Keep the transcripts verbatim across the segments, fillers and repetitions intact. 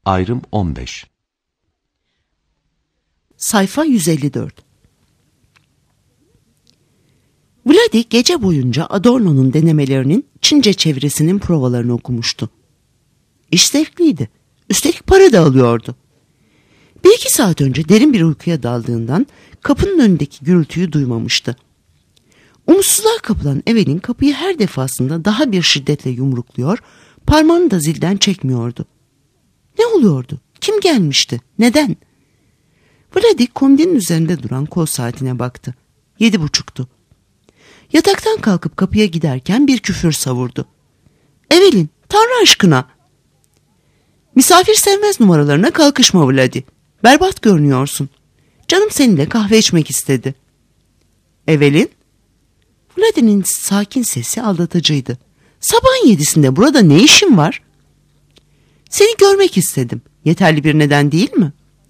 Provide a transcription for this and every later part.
Ayrım on beş. Sayfa yüz elli dört. Vladi gece boyunca Adorno'nun denemelerinin Çince çevirisinin provalarını okumuştu. İş zevkliydi. Üstelik para da alıyordu. Bir iki saat önce derin bir uykuya daldığından kapının önündeki gürültüyü duymamıştı. Umutsuzluğa kapılan Evelyn kapıyı her defasında daha bir şiddetle yumrukluyor, parmağını da zilden çekmiyordu. Ne oluyordu? Kim gelmişti? Neden? Vladi komodinin üzerinde duran kol saatine baktı. Yedi buçuktu. Yataktan kalkıp kapıya giderken bir küfür savurdu. Evelyn, Tanrı aşkına! Misafir sevmez numaralarına kalkışma Vladi. Berbat görünüyorsun. Canım seninle kahve içmek istedi. Evelyn? Vladi'nin sakin sesi aldatıcıydı. Sabahın yedisinde burada ne işin var? Seni görmek istedim. Yeterli bir neden değil mi?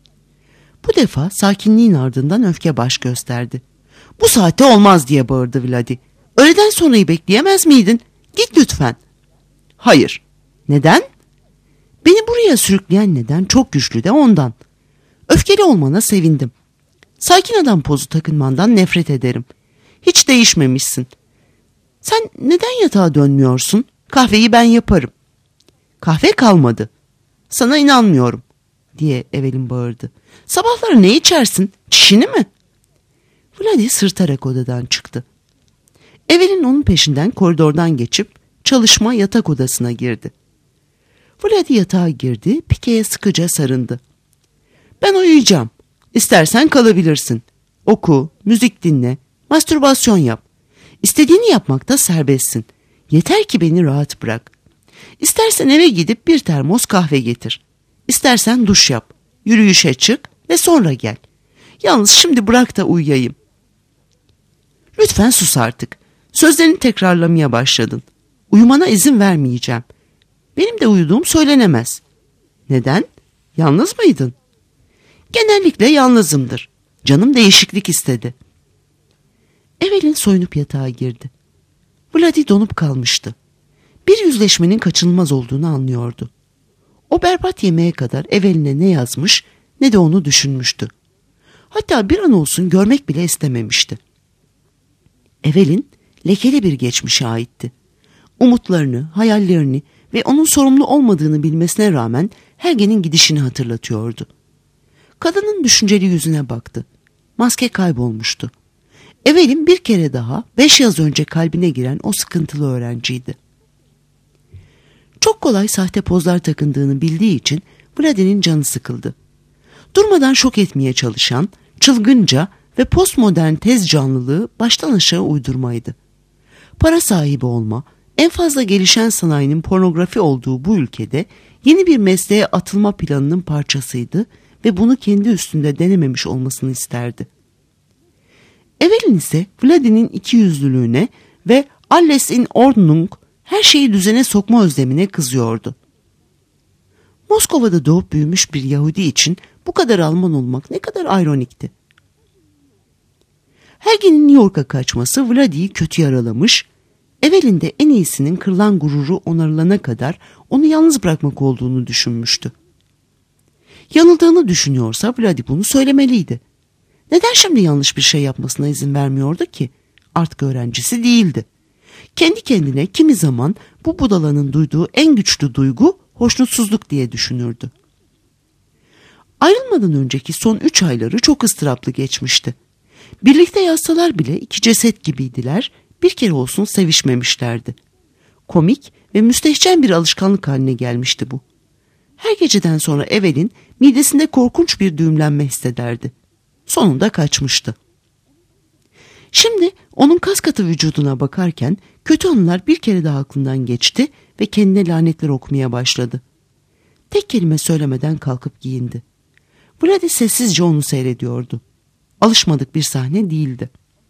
Bu defa sakinliğin ardından öfke baş gösterdi. Bu saatte olmaz diye bağırdı Vladi. Öğleden sonrayı bekleyemez miydin? Git lütfen. Hayır. Neden? Beni buraya sürükleyen neden çok güçlü de ondan. Öfkeli olmana sevindim. Sakin adam pozu takınmandan nefret ederim. Hiç değişmemişsin. Sen neden yatağa dönmüyorsun? Kahveyi ben yaparım. Kahve kalmadı. Sana inanmıyorum diye Evelyn bağırdı. Sabahları ne içersin? Çişini mi? Vladi sırtarak odadan çıktı. Evelyn onun peşinden koridordan geçip çalışma yatak odasına girdi. Vladi yatağa girdi, Pike'ye sıkıca sarındı. Ben uyuyacağım. İstersen kalabilirsin. Oku, müzik dinle, mastürbasyon yap. İstediğini yapmakta serbestsin. Yeter ki beni rahat bırak. İstersen eve gidip bir termos kahve getir. İstersen duş yap, yürüyüşe çık ve sonra gel. Yalnız şimdi bırak da uyuyayım. Lütfen sus artık. Sözlerini tekrarlamaya başladın. Uyumana izin vermeyeceğim. Benim de uyuduğum söylenemez. Neden? Yalnız mıydın? Genellikle yalnızımdır. Canım değişiklik istedi. Evelyn soyunup yatağa girdi. Vladi donup kalmıştı. Bir yüzleşmenin kaçınılmaz olduğunu anlıyordu. O berbat yemeğe kadar Evelyn'e ne yazmış ne de onu düşünmüştü. Hatta bir an olsun görmek bile istememişti. Evelyn lekeli bir geçmişe aitti. Umutlarını, hayallerini ve onun sorumlu olmadığını bilmesine rağmen Helge'nin gidişini hatırlatıyordu. Kadının düşünceli yüzüne baktı. Maske kaybolmuştu. Evelyn bir kere daha beş yaz önce kalbine giren o sıkıntılı öğrenciydi. Çok kolay sahte pozlar takındığını bildiği için Vladi'nin canı sıkıldı. Durmadan şok etmeye çalışan, çılgınca ve postmodern tez canlılığı baştan aşağı uydurmaydı. Para sahibi olma, en fazla gelişen sanayinin pornografi olduğu bu ülkede yeni bir mesleğe atılma planının parçasıydı ve bunu kendi üstünde denememiş olmasını isterdi. Evelyn ise Vladi'nin ikiyüzlülüğüne ve alles in Ordnung, her şeyi düzene sokma özlemine kızıyordu. Moskova'da doğup büyümüş bir Yahudi için bu kadar Alman olmak ne kadar ironikti. Helge'nin New York'a kaçması Vladi'yi kötü yaralamış, Evelyn de en iyisinin kırılan gururu onarılana kadar onu yalnız bırakmak olduğunu düşünmüştü. Yanıldığını düşünüyorsa Vladi bunu söylemeliydi. Neden şimdi yanlış bir şey yapmasına izin vermiyordu ki? Artık öğrencisi değildi. Kendi kendine kimi zaman bu budalanın duyduğu en güçlü duygu hoşnutsuzluk diye düşünürdü. Ayrılmadan önceki son üç ayları çok ıstıraplı geçmişti. Birlikte yatsalar bile iki ceset gibiydiler, bir kere olsun sevişmemişlerdi. Komik ve müstehcen bir alışkanlık haline gelmişti bu. Her geceden sonra Evelyn midesinde korkunç bir düğümlenme hissederdi. Sonunda kaçmıştı. Şimdi onun kas katı vücuduna bakarken kötü anılar bir kere daha aklından geçti ve kendine lanetler okumaya başladı. Tek kelime söylemeden kalkıp giyindi. Vladi sessizce onu seyrediyordu. Alışmadık bir sahne değildi.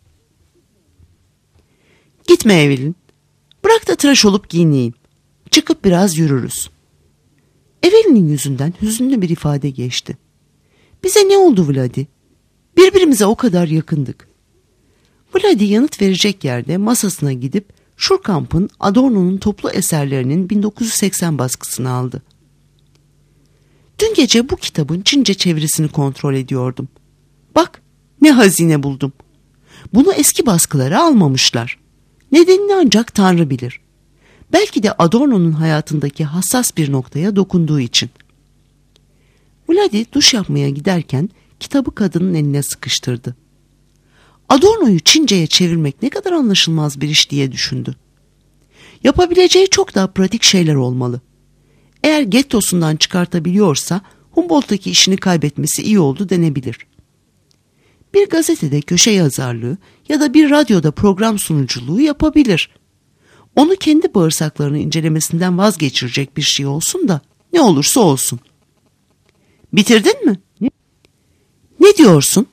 Gitme Evelyn. Bırak da tıraş olup giyineyim. Çıkıp biraz yürürüz. Evelyn'in yüzünden hüzünlü bir ifade geçti. Bize ne oldu Vladi? Birbirimize o kadar yakındık. Vladi yanıt verecek yerde masasına gidip Schurkamp'ın Adorno'nun toplu eserlerinin bin dokuz yüz seksen baskısını aldı. gece bu kitabın Çince çevirisini kontrol ediyordum. Bak, ne hazine buldum. Bunu eski baskılara almamışlar. Nedenini ancak Tanrı bilir. Belki de Adorno'nun hayatındaki hassas bir noktaya dokunduğu için. Vladi duş yapmaya giderken kitabı kadının eline sıkıştırdı. Adorno'yu Çince'ye çevirmek ne kadar anlaşılmaz bir iş diye düşündü. Yapabileceği çok daha pratik şeyler olmalı. Eğer gettosundan çıkartabiliyorsa Humboldt'taki işini kaybetmesi iyi oldu denebilir. Bir gazetede köşe yazarlığı ya da bir radyoda program sunuculuğu yapabilir. Onu kendi bağırsaklarını incelemesinden vazgeçirecek bir şey olsun da ne olursa olsun. Bitirdin mi? Ne, ne diyorsun?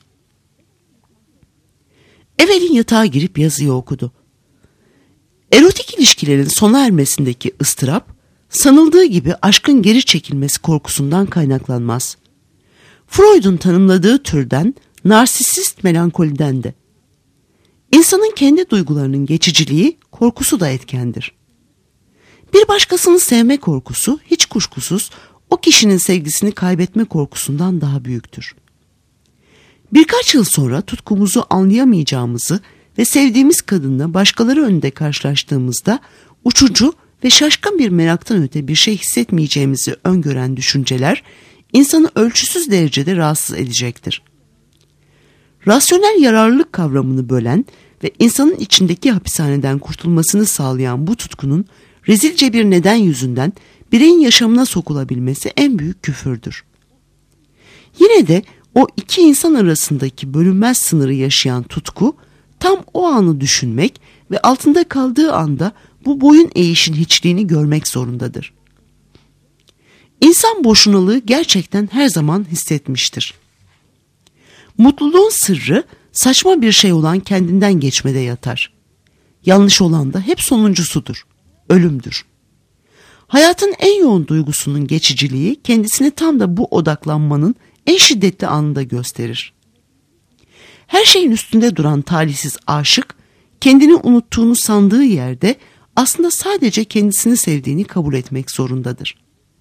Evelyn yatağa girip yazıyı okudu. Erotik ilişkilerin sona ermesindeki ıstırap, sanıldığı gibi aşkın geri çekilmesi korkusundan kaynaklanmaz. Freud'un tanımladığı türden narsisist melankoliden de. İnsanın kendi duygularının geçiciliği, korkusu da etkendir. Bir başkasını sevme korkusu hiç kuşkusuz o kişinin sevgisini kaybetme korkusundan daha büyüktür. Birkaç yıl sonra tutkumuzu anlayamayacağımızı ve sevdiğimiz kadınla başkaları önünde karşılaştığımızda uçucu ve şaşkın bir meraktan öte bir şey hissetmeyeceğimizi öngören düşünceler insanı ölçüsüz derecede rahatsız edecektir. Rasyonel yararlılık kavramını bölen ve insanın içindeki hapishaneden kurtulmasını sağlayan bu tutkunun rezilce bir neden yüzünden bireyin yaşamına sokulabilmesi en büyük küfürdür. Yine de o iki insan arasındaki bölünmez sınırı yaşayan tutku, tam o anı düşünmek ve altında kaldığı anda bu boyun eğişin hiçliğini görmek zorundadır. İnsan boşunalığı gerçekten her zaman hissetmiştir. Mutluluğun sırrı saçma bir şey olan kendinden geçmede yatar. Yanlış olan da hep sonuncusudur, ölümdür. Hayatın en yoğun duygusunun geçiciliği kendisini tam da bu odaklanmanın en şiddetli anında gösterir. Her şeyin üstünde duran talihsiz aşık, kendini unuttuğunu sandığı yerde aslında sadece kendisini sevdiğini kabul etmek zorundadır.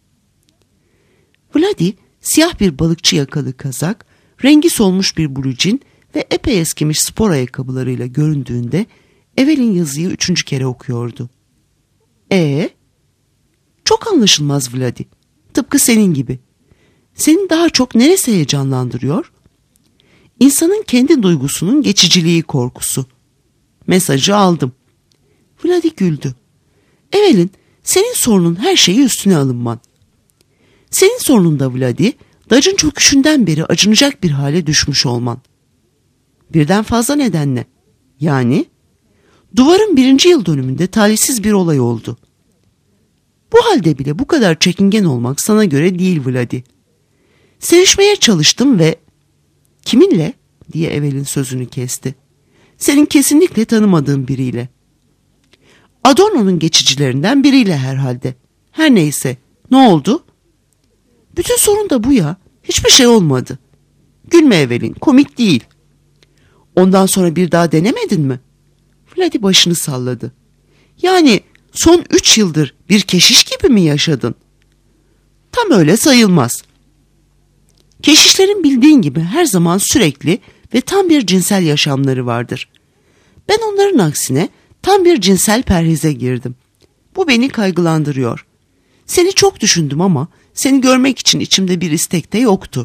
Vladi, siyah bir balıkçı yakalı kazak, rengi solmuş bir blucin ve epey eskimiş spor ayakkabılarıyla göründüğünde Evelyn yazıyı üçüncü kere okuyordu. Ee, çok anlaşılmaz Vladi. Tıpkı senin gibi. Seni daha çok neresi heyecanlandırıyor? İnsanın kendi duygusunun geçiciliği korkusu. Mesajı aldım. Vladi güldü. Evelyn, senin sorunun her şeyi üstüne alınman. Senin sorunun da Vladi, dacın çöküşünden beri acınacak bir hale düşmüş olman. Birden fazla nedenle. Yani, duvarın birinci yıl dönümünde talihsiz bir olay oldu. Bu halde bile bu kadar çekingen olmak sana göre değil Vladi. Sevişmeye çalıştım ve... Kiminle? Diye Evelyn sözünü kesti. Senin kesinlikle tanımadığın biriyle. Adorno'nun geçicilerinden biriyle herhalde. Her neyse, ne oldu? Bütün sorun da bu ya. Hiçbir şey olmadı. Gülme Evelyn, komik değil. Ondan sonra bir daha denemedin mi? Vladi başını salladı. Yani son üç yıldır bir keşiş gibi mi yaşadın? Tam öyle sayılmaz. Keşişlerin bildiğin gibi her zaman sürekli ve tam bir cinsel yaşamları vardır. Ben onların aksine tam bir cinsel perhize girdim. Bu beni kaygılandırıyor. Seni çok düşündüm ama seni görmek için içimde bir istek de yoktu.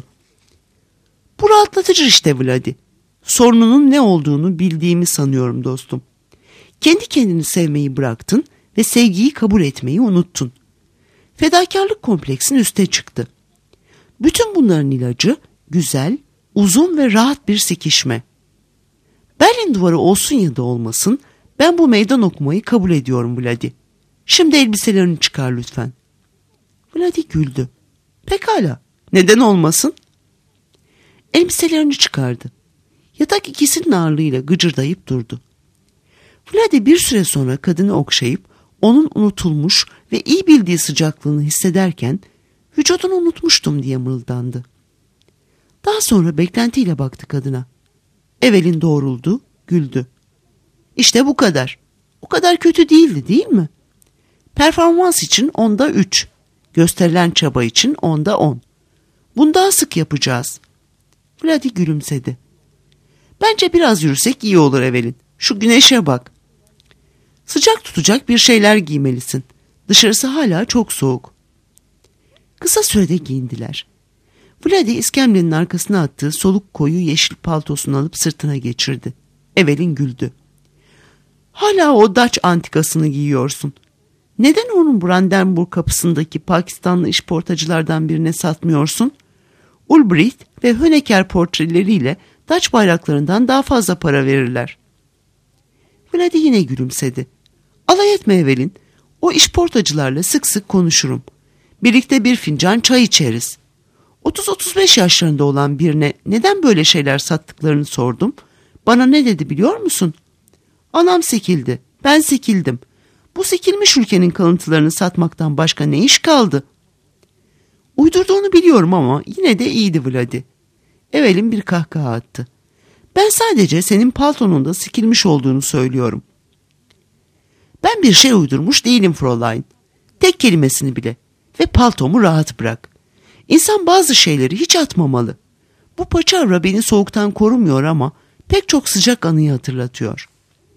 Bu rahatlatıcı işte Vladi. Sorununun ne olduğunu bildiğimi sanıyorum dostum. Kendi kendini sevmeyi bıraktın ve sevgiyi kabul etmeyi unuttun. Fedakarlık kompleksin üste çıktı. Bütün bunların ilacı güzel, uzun ve rahat bir sekişme. Berlin duvarı olsun ya da olmasın, ben bu meydan okumayı kabul ediyorum Vladi. Şimdi elbiselerini çıkar lütfen. Vladi güldü. Pekala, neden olmasın? Elbiselerini çıkardı. Yatak ikisinin ağırlığıyla gıcırdayıp durdu. Vladi bir süre sonra kadını okşayıp onun unutulmuş ve iyi bildiği sıcaklığını hissederken vücudunu unutmuştum diye mırıldandı. Daha sonra beklentiyle baktı kadına. Evelyn doğruldu, güldü. İşte bu kadar. O kadar kötü değildi değil mi? Performans için onda üç. Gösterilen çaba için onda on. Bunu daha sık yapacağız. Vladi gülümsedi. Bence biraz yürüsek iyi olur Evelyn. Şu güneşe bak. Sıcak tutacak bir şeyler giymelisin. Dışarısı hala çok soğuk. Kısa sürede giyindiler. Vladi iskemlenin arkasına attığı soluk koyu yeşil paltosunu alıp sırtına geçirdi. Evelyn güldü. Hala o Dutch antikasını giyiyorsun. Neden onun Brandenburg kapısındaki Pakistanlı işportacılardan birine satmıyorsun? Ulbricht ve Honecker portreleriyle Dutch bayraklarından daha fazla para verirler. Vladi yine gülümsedi. Alay etme Evelyn. O işportacılarla sık sık konuşurum. Birlikte bir fincan çay içeriz. otuz otuz beş yaşlarında olan birine neden böyle şeyler sattıklarını sordum. Bana ne dedi biliyor musun? Anam sekildi, ben sekildim. Bu sekilmiş ülkenin kalıntılarını satmaktan başka ne iş kaldı? Uydurduğunu biliyorum ama yine de iyiydi Vladi. Evelyn bir kahkaha attı. Ben sadece senin paltonun da sikilmiş olduğunu söylüyorum. Ben bir şey uydurmuş değilim Fräulein. Tek kelimesini bile. Ve paltomu rahat bırak. İnsan bazı şeyleri hiç atmamalı. Bu paçavra beni soğuktan korumuyor ama pek çok sıcak anıyı hatırlatıyor.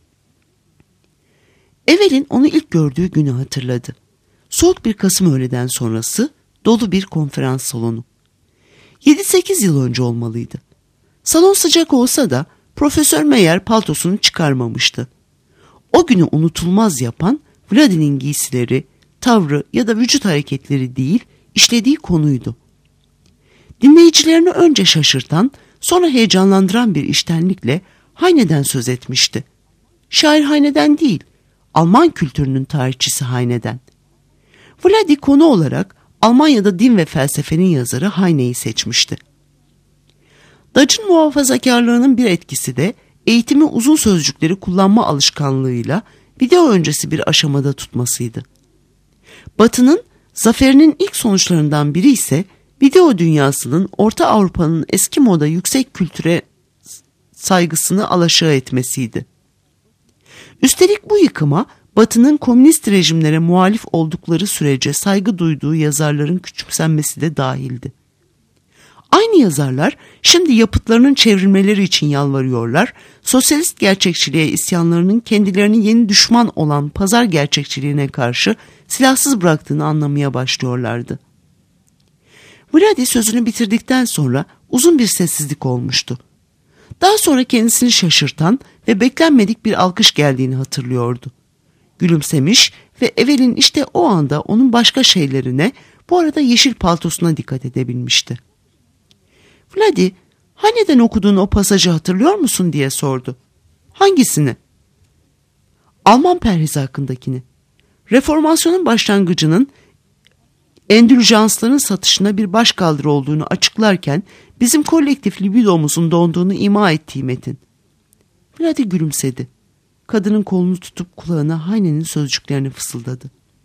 Evelyn onu ilk gördüğü günü hatırladı. Soğuk bir Kasım öğleden sonrası dolu bir konferans salonu. yedi sekiz yıl önce olmalıydı. Salon sıcak olsa da Profesör Meyer paltosunu çıkarmamıştı. O günü unutulmaz yapan Vladi'nin giysileri, tavrı ya da vücut hareketleri değil, işlediği konuydu. Dinleyicilerini önce şaşırtan, sonra heyecanlandıran bir içtenlikle Heine'den söz etmişti. Şair Heine'den değil, Alman kültürünün tarihçisi Heine'den. Vladi konu olarak Almanya'da din ve felsefenin yazarı Heine'yi seçmişti. Dutch'ın muhafazakarlığının bir etkisi de eğitimi uzun sözcükleri kullanma alışkanlığıyla video öncesi bir aşamada tutmasıydı. Batı'nın zaferinin ilk sonuçlarından biri ise video dünyasının Orta Avrupa'nın eski moda yüksek kültüre saygısını alaşağı etmesiydi. Üstelik bu yıkıma Batı'nın komünist rejimlere muhalif oldukları sürece saygı duyduğu yazarların küçümsenmesi de dahildi. Aynı yazarlar şimdi yapıtlarının çevrilmeleri için yalvarıyorlar, sosyalist gerçekçiliğe isyanlarının kendilerini yeni düşman olan pazar gerçekçiliğine karşı silahsız bıraktığını anlamaya başlıyorlardı. Vladi sözünü bitirdikten sonra uzun bir sessizlik olmuştu. Daha sonra kendisini şaşırtan ve beklenmedik bir alkış geldiğini hatırlıyordu. Gülümsemiş ve Evelyn işte o anda onun başka şeylerine, bu arada yeşil paltosuna dikkat edebilmişti. Vladi, Heine'den okuduğun o pasajı hatırlıyor musun diye sordu. Hangisini? Alman perhizi hakkındakini. Reformasyonun başlangıcının endüljansların satışına bir başkaldırı olduğunu açıklarken bizim kolektif libidomuzun donduğunu ima ettiği metin. Vladi gülümsedi. Kadının kolunu tutup kulağına Heine'nin sözcüklerini fısıldadı.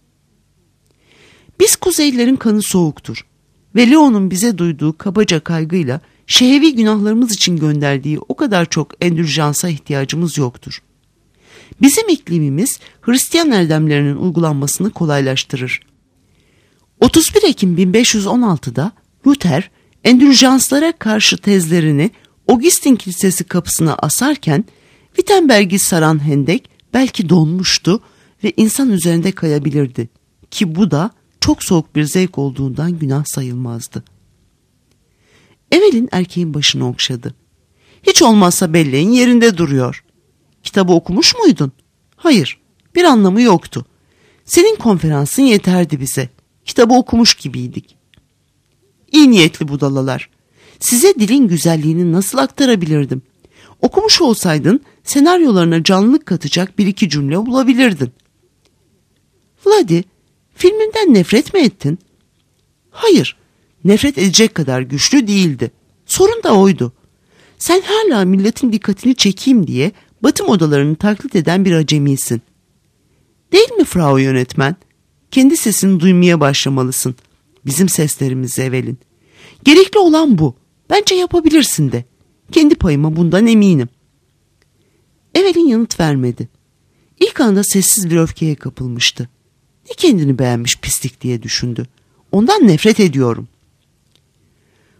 Biz Kuzeylilerin kanı soğuktur ve Leon'un bize duyduğu kabaca kaygıyla şehevi günahlarımız için gönderdiği o kadar çok endüljansa ihtiyacımız yoktur. Bizim iklimimiz Hristiyan erdemlerinin uygulanmasını kolaylaştırır. otuz bir Ekim bin beş yüz on altıda Luther endüljanslara karşı tezlerini Augustin Kilisesi kapısına asarken Wittenberg'i saran hendek belki donmuştu ve insan üzerinde kayabilirdi ki bu da çok soğuk bir zevk olduğundan günah sayılmazdı. Evelyn erkeğin başını okşadı. Hiç olmazsa belleğin yerinde duruyor. Kitabı okumuş muydun? Hayır, bir anlamı yoktu. Senin konferansın yeterdi bize. Kitabı okumuş gibiydik. İyi niyetli budalalar. Size dilin güzelliğini nasıl aktarabilirdim? Okumuş olsaydın senaryolarına canlılık katacak bir iki cümle bulabilirdin. Vladi, filmimden nefret mi ettin? Hayır, nefret edecek kadar güçlü değildi. Sorun da oydu. Sen hala milletin dikkatini çekeyim diye Batı modalarını taklit eden bir acemisin. Değil mi Frau yönetmen? Kendi sesini duymaya başlamalısın. Bizim seslerimizi Evelyn. Gerekli olan bu. Bence yapabilirsin de. Kendi payıma bundan eminim. Evelyn yanıt vermedi. İlk anda sessiz bir öfkeye kapılmıştı. Ne kendini beğenmiş pislik diye düşündü. Ondan nefret ediyorum.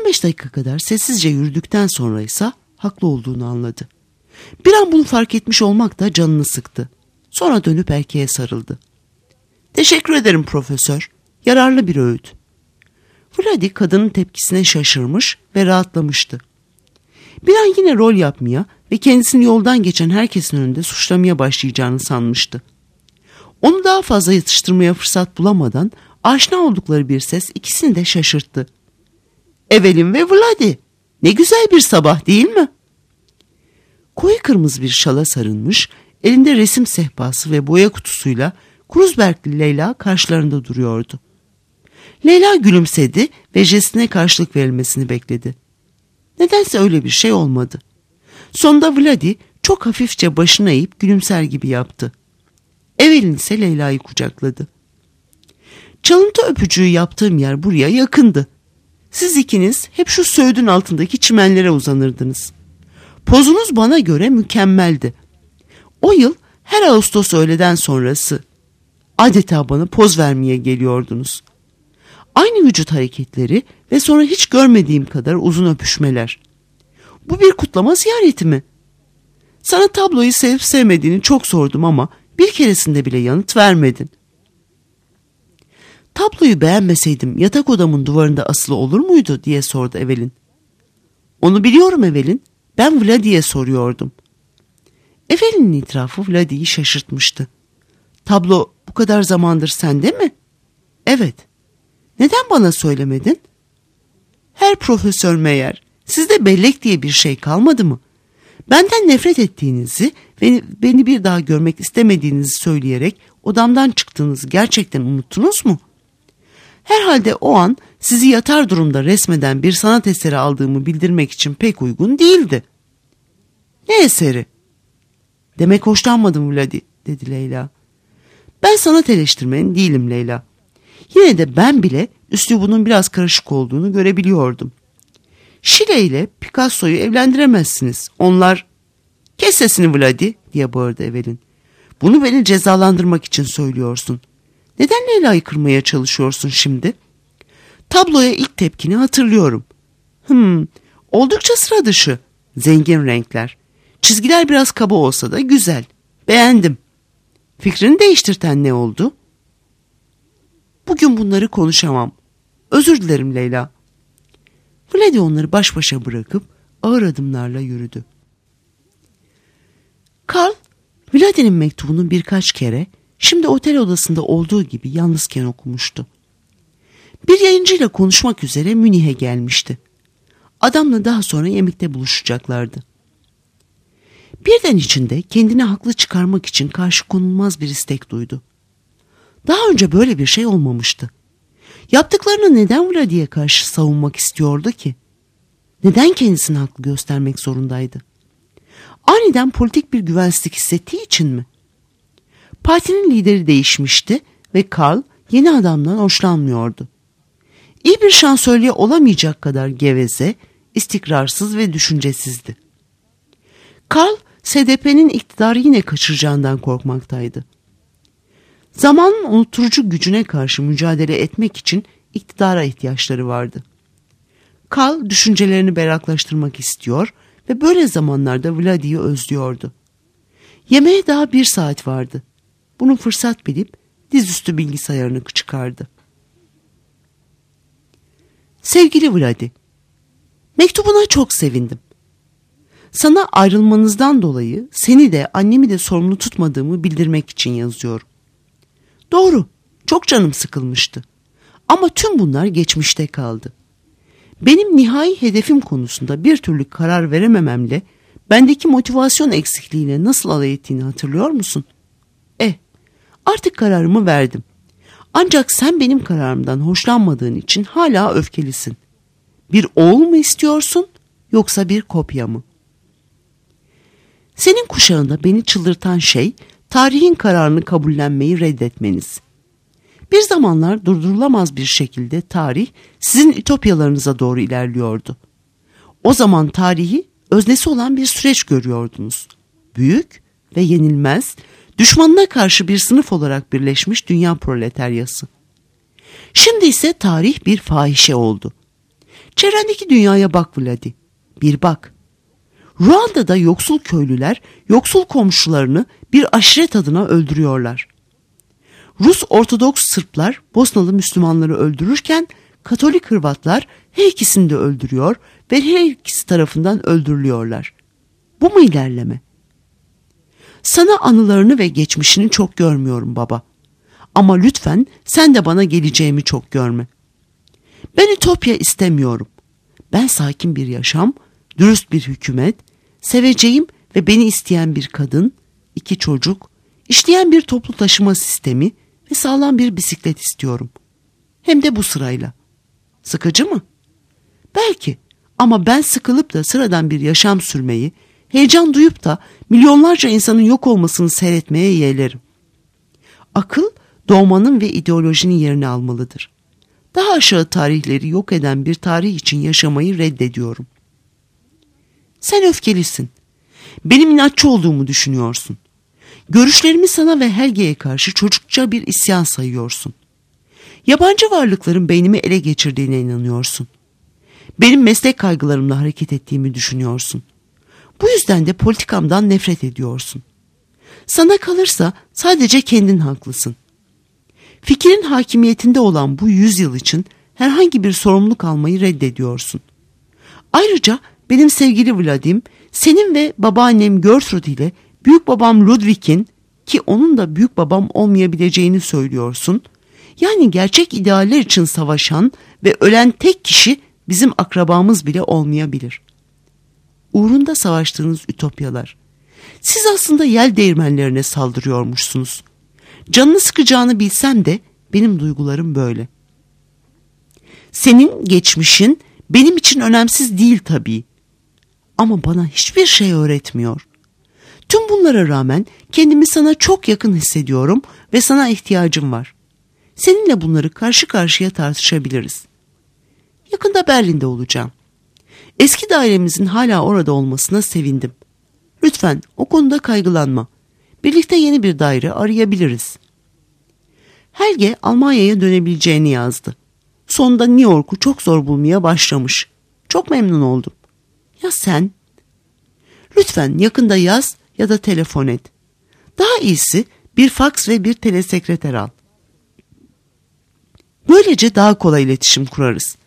beş dakika kadar sessizce yürüdükten sonra ise haklı olduğunu anladı. Bir an bunu fark etmiş olmak da canını sıktı. Sonra dönüp erkeğe sarıldı. Teşekkür ederim profesör. Yararlı bir öğüt. Vladi kadının tepkisine şaşırmış ve rahatlamıştı. Bir an yine rol yapmaya ve kendisini yoldan geçen herkesin önünde suçlamaya başlayacağını sanmıştı. Onu daha fazla yatıştırmaya fırsat bulamadan aşina oldukları bir ses ikisini de şaşırttı. Evelyn ve Vladi, ne güzel bir sabah değil mi? Koyu kırmızı bir şala sarılmış, elinde resim sehpası ve boya kutusuyla Kruzbergli Leyla karşılarında duruyordu. Leyla gülümsedi ve jestine karşılık verilmesini bekledi. Nedense öyle bir şey olmadı. Sonunda Vladi çok hafifçe başını eğip gülümser gibi yaptı. Evelyn ise Leyla'yı kucakladı. Çalıntı öpücüğü yaptığım yer buraya yakındı. Siz ikiniz hep şu söğüdün altındaki çimenlere uzanırdınız. Pozunuz bana göre mükemmeldi. O yıl her Ağustos öğleden sonrası adeta bana poz vermeye geliyordunuz. Aynı vücut hareketleri ve sonra hiç görmediğim kadar uzun öpüşmeler. Bu bir kutlama ziyareti mi? Sana tabloyu sevip sevmediğini çok sordum ama bir keresinde bile yanıt vermedin. Tabloyu beğenmeseydim yatak odamın duvarında asılı olur muydu diye sordu Evelyn. Onu biliyorum Evelyn. Ben Vladi'ye soruyordum. Evelyn'in itirafı Vladi'yi şaşırtmıştı. Tablo bu kadar zamandır sende mi? Evet. Neden bana söylemedin? Herr Profesör Meyer, sizde bellek diye bir şey kalmadı mı? Benden nefret ettiğinizi ve beni bir daha görmek istemediğinizi söyleyerek odamdan çıktığınızı gerçekten unuttunuz mu? Herhalde o an sizi yatar durumda resmeden bir sanat eseri aldığımı bildirmek için pek uygun değildi. Ne eseri? Demek hoşlanmadım Vladi, dedi Leyla. Ben sanat eleştirmeni değilim Leyla. Yine de ben bile üslubunun biraz karışık olduğunu görebiliyordum. Şile ile Picasso'yu evlendiremezsiniz. Onlar... Kes sesini Vladi, diye bağırdı Evelyn. Bunu beni cezalandırmak için söylüyorsun. Neden Leyla'yı kırmaya çalışıyorsun şimdi? Tabloya ilk tepkini hatırlıyorum. Hmm, oldukça sıra dışı. Zengin renkler. Çizgiler biraz kaba olsa da güzel. Beğendim. Fikrini değiştirten ne oldu? Bugün bunları konuşamam. Özür dilerim Leyla. Vladi onları baş başa bırakıp ağır adımlarla yürüdü. Karl, Vladi'nin mektubunu birkaç kere, şimdi otel odasında olduğu gibi yalnızken okumuştu. Bir yayıncıyla konuşmak üzere Münih'e gelmişti. Adamla daha sonra yemekte buluşacaklardı. Birden içinde kendini haklı çıkarmak için karşı konulmaz bir istek duydu. Daha önce böyle bir şey olmamıştı. Yaptıklarını neden Vladi'ye karşı savunmak istiyordu ki? Neden kendisini haklı göstermek zorundaydı? Aniden politik bir güvensizlik hissettiği için mi? Partinin lideri değişmişti ve Karl yeni adamdan hoşlanmıyordu. İyi bir şansölye olamayacak kadar geveze, istikrarsız ve düşüncesizdi. Karl, S D P'nin iktidarı yine kaçıracağından korkmaktaydı. Zamanın unutturucu gücüne karşı mücadele etmek için iktidara ihtiyaçları vardı. Karl düşüncelerini berraklaştırmak istiyor ve böyle zamanlarda Vladi'yi özlüyordu. Yemeğe daha bir saat vardı. Bunu fırsat bilip dizüstü bilgisayarını çıkardı. Sevgili Vladi, mektubuna çok sevindim. Sana ayrılmanızdan dolayı seni de annemi de sorumlu tutmadığımı bildirmek için yazıyorum. Doğru, çok canım sıkılmıştı. Ama tüm bunlar geçmişte kaldı. Benim nihai hedefim konusunda bir türlü karar veremememle bendeki motivasyon eksikliğiyle nasıl alay ettiğini hatırlıyor musun? Eh, artık kararımı verdim. Ancak sen benim kararımdan hoşlanmadığın için hala öfkelisin. Bir oğul mu istiyorsun yoksa bir kopya mı? Senin kuşağında beni çıldırtan şey tarihin kararını kabullenmeyi reddetmeniz. Bir zamanlar durdurulamaz bir şekilde tarih sizin ütopyalarınıza doğru ilerliyordu. O zaman tarihi öznesi olan bir süreç görüyordunuz. Büyük ve yenilmez, düşmanına karşı bir sınıf olarak birleşmiş dünya proletaryası. Şimdi ise tarih bir fahişe oldu. Çevrendeki dünyaya bak Vladi. Bir bak. Ruanda'da yoksul köylüler yoksul komşularını bir aşiret adına öldürüyorlar. Rus Ortodoks Sırplar Bosnalı Müslümanları öldürürken Katolik Hırvatlar her ikisini de öldürüyor ve her ikisi tarafından öldürülüyorlar. Bu mu ilerleme? Sana anılarını ve geçmişini çok görmüyorum baba. Ama lütfen sen de bana geleceğimi çok görme. Ben ütopya istemiyorum. Ben sakin bir yaşam, dürüst bir hükümet, seveceğim ve beni isteyen bir kadın, iki çocuk, işleyen bir toplu taşıma sistemi ve sağlam bir bisiklet istiyorum. Hem de bu sırayla. Sıkıcı mı? Belki, ama ben sıkılıp da sıradan bir yaşam sürmeyi, heyecan duyup da milyonlarca insanın yok olmasını seyretmeye yeğlerim. Akıl, doğmanın ve ideolojinin yerini almalıdır. Daha aşağı tarihleri yok eden bir tarih için yaşamayı reddediyorum. Sen öfkelisin. Benim inatçı olduğumu düşünüyorsun. Görüşlerimi sana ve Helge'ye karşı çocukça bir isyan sayıyorsun. Yabancı varlıkların beynimi ele geçirdiğine inanıyorsun. Benim meslek kaygılarımla hareket ettiğimi düşünüyorsun. Bu yüzden de politikamdan nefret ediyorsun. Sana kalırsa sadece kendin haklısın. Fikrin hakimiyetinde olan bu yüzyıl için herhangi bir sorumluluk almayı reddediyorsun. Ayrıca benim sevgili Vladim, senin ve babaannem Gertrude ile büyük babam Ludwig'in, ki onun da büyük babam olmayabileceğini söylüyorsun. Yani gerçek idealler için savaşan ve ölen tek kişi bizim akrabamız bile olmayabilir. Uğrunda savaştığınız ütopyalar. Siz aslında yel değirmenlerine saldırıyormuşsunuz. Canını sıkacağını bilsem de benim duygularım böyle. Senin geçmişin benim için önemsiz değil tabii. Ama bana hiçbir şey öğretmiyor. Tüm bunlara rağmen kendimi sana çok yakın hissediyorum ve sana ihtiyacım var. Seninle bunları karşı karşıya tartışabiliriz. Yakında Berlin'de olacağım. Eski dairemizin hala orada olmasına sevindim. Lütfen o konuda kaygılanma. Birlikte yeni bir daire arayabiliriz. Helge Almanya'ya dönebileceğini yazdı. Sonunda New York'u çok zor bulmaya başlamış. Çok memnun oldum. Ya sen? Lütfen yakında yaz ya da telefon et. Daha iyisi bir faks ve bir telesekreter al. Böylece daha kolay iletişim kurarız.